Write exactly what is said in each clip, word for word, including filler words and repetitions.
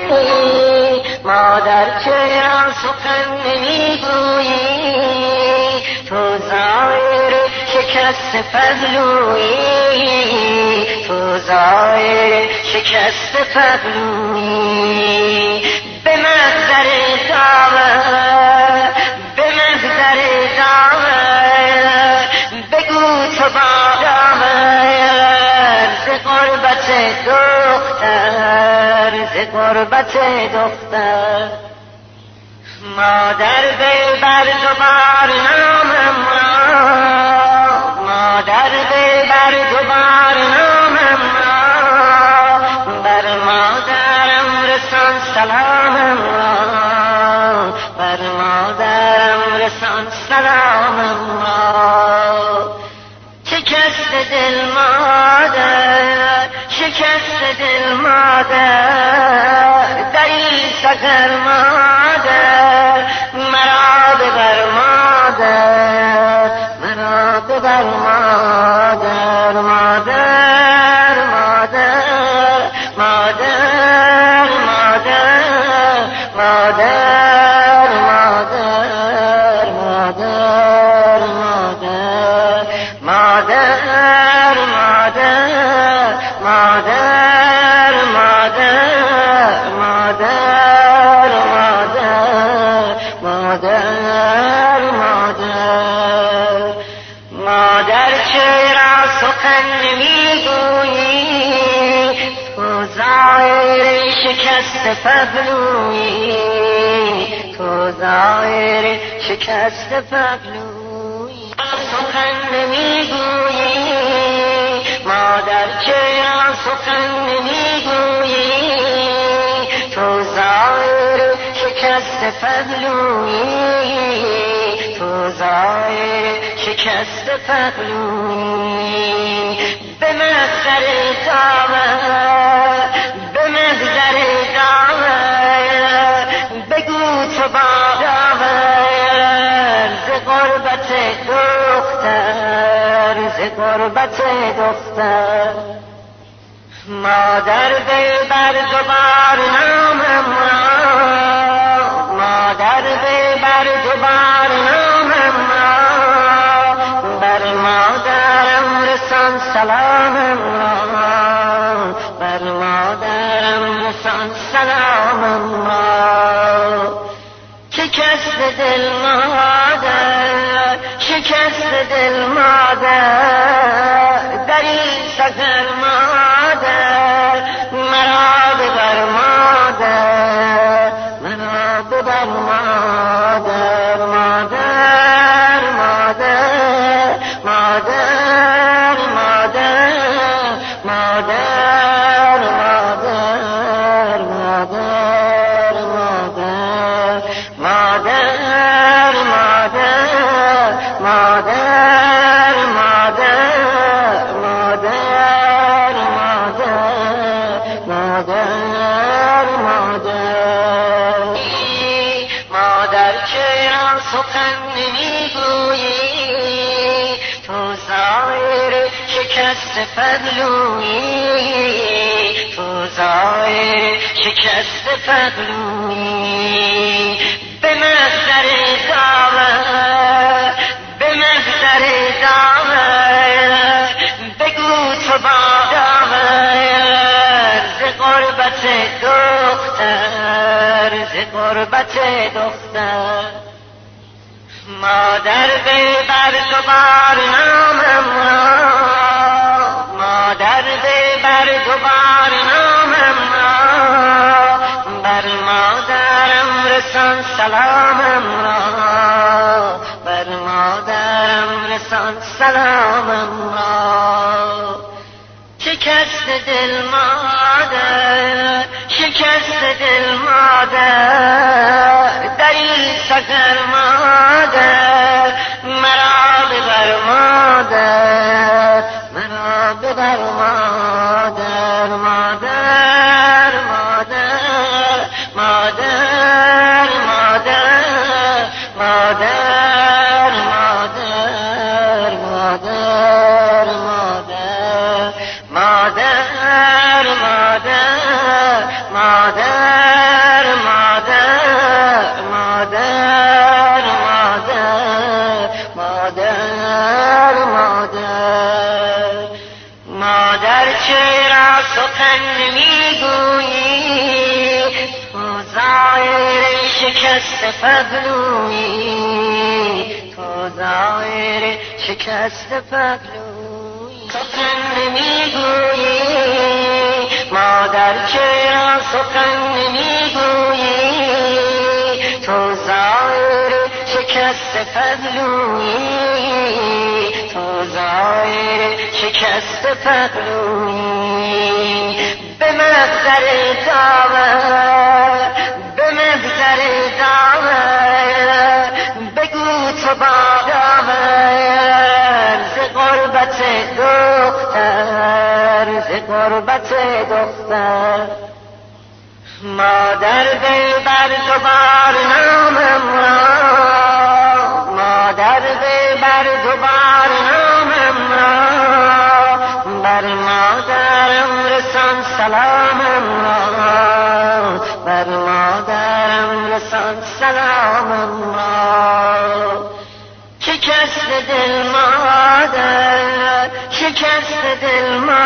مادر چرا سخن نمیگویی؟ تو ظاهر شکست پهلویی، تو ظاهر شکست پهلویی. به محضر داور، به محضر داور، بگو تو باداور ز غربت دختر، ز غربت دختر. مادر ببر دوبار نامم را، مادر ببر دوبار نامم را، بر مادرم رسان سلامم را، بر مادرم رسان سلامم را. شکست دل مادر، شکست دل مادر، در این سفر مادر مرا ببر مادر، مرا ببر مادر. مادر مادر مادر مادر مادر مادر مادر مادر مادر مادر مادر مادر مادر مادر. مادر چرا سخن نمیگویی؟ تو ظاهر شکست پهلویی، تو ظاهر شکست پهلویی. سخن نمیگویی؟ مادر چرا سخن نمیگویی؟ تو ظاهر شکست پهلویی، تو ظاهر شکست پهلویی. به محضر داور، به محضر داور، بگو تو باداور ز غربت دختر، ز غربت دختر. مادر ببر دوبار نامم را، مادر ببر دوبار نامم را، بر مادرم رسان سلامم را، بر مادرم رسان سلامم را. شکست دل مادر، شکست دل مادر، در این سفر مادر مرا ببر مادر، مرا ببر مادر. مادر مادر مادر مادر مادر مادر مادر مادر مادر مادر مادر مادر مادر. مادر چرا سخن نمیگویی؟ تو ظاهر شکست پهلویی، تو ظاهر شکست پهلویی. به محضر داور، به محضر داور، بگو تو باداور ز غربت دختر، ز غربت دختر. مادر ببر دوبار نامم را، مادر ببر دوبار نامم را، بر مادرم رسان سلامم را، بر مادرم رسان سلامم را. شکست دل مادر، شکست دل مادر، در این سفر مادر مرا ببر مادر، مرا ببر مادر. مادر مادر مادر مادر مادر مادر مادر مادر مادر مادر مادر مادر مادر مادر مادر مادر مادر مادر چرا سخن نمیگویی تو ظاهر شکست پهلویی تو ظاهر شکست پهلویی سخن نمیگویی مادر چرا سخن نمیگویی تو ظاهر شکست پهلویی تو ظاهر شکست پهلویی به محضر داور به محضر داور بگو تو باداور ز غربت دختر ز غربت دختر مادر ببر دوبار نامم را مادر ببر دوبار نامم را بر مادرم رسان سلامم را بر مادرم رسان سلامم را شکست دل مادر شکست دل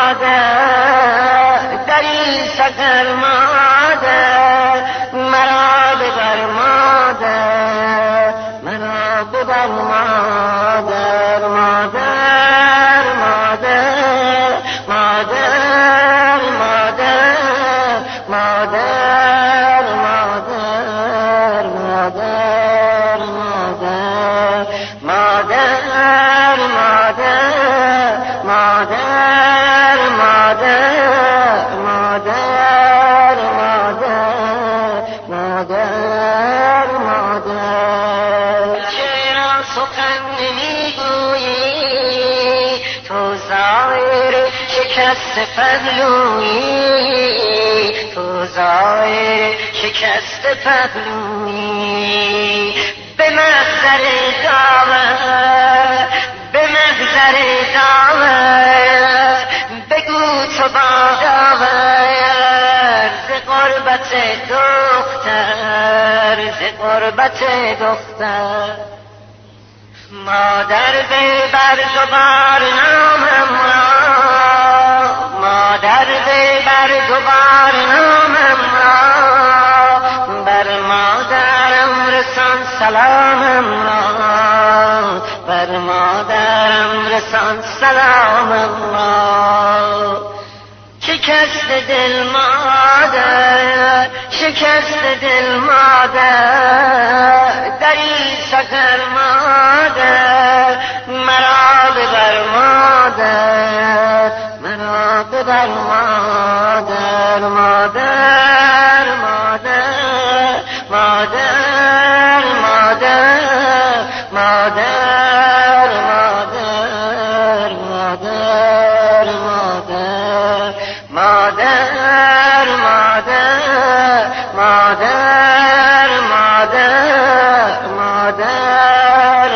مادر در این سفر مادر مرا ببر مادر مرا ببر مادر مادر مادر مادر مادر مادر مادر مادر مادر مادر مادر مادر مادر مادر مادر چرا سخن نمیگویی تو ظاهر شکست پهلویی تو ظاهر شکست پهلویی به محضر داور به محضر داور بگو تو باداور ز غربت دختر ز غربت دختر مادر ببر دوبار نامم را مادر ببر دوبار نامم را بر مادرم رسان سلامم را بر مادرم رسان سلامم را شکست دل مادر شکست دل مادر در این سفر مادر مرا ببر مادر مرا ببر مادر مادر مادر مادر مادر مادر مادر مادر مادر مادر مادر مادر مادر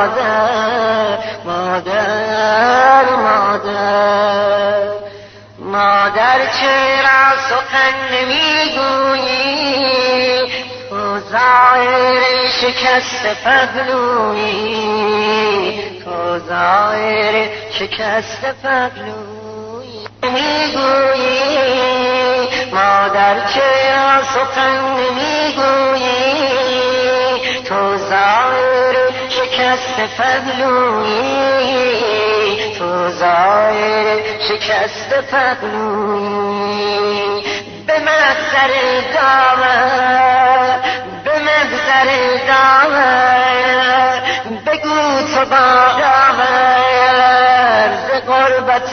مادر مادر مادر چرا سخن نمیگویی تو ظاهر شکست پهلویی تو ظاهر شکست پهلویی نمیگویی مادر چرا سخن نمیگویی تو ظاهر شکست پهلویی تو ظاهر شکست پهلویی به محضر داور به محضر داور بگو تو باداور ز غربت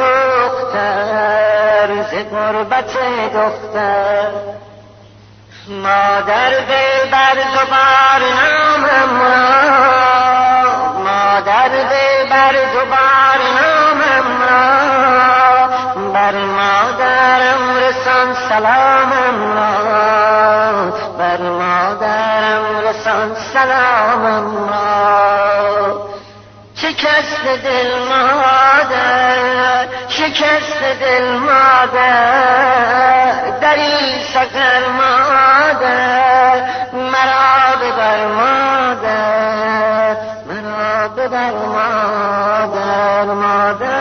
دختر ز غربت دختر مادر ببر دوبار نامم را مادر ببر دوبار نامم را بر مادرم رسان سلامم را بر مادرم رسان سلامم را شکست دل مادر، شکست دل مادر، دری سقر مادر، مرا ببر مادر، مرا ببر مادر، مادر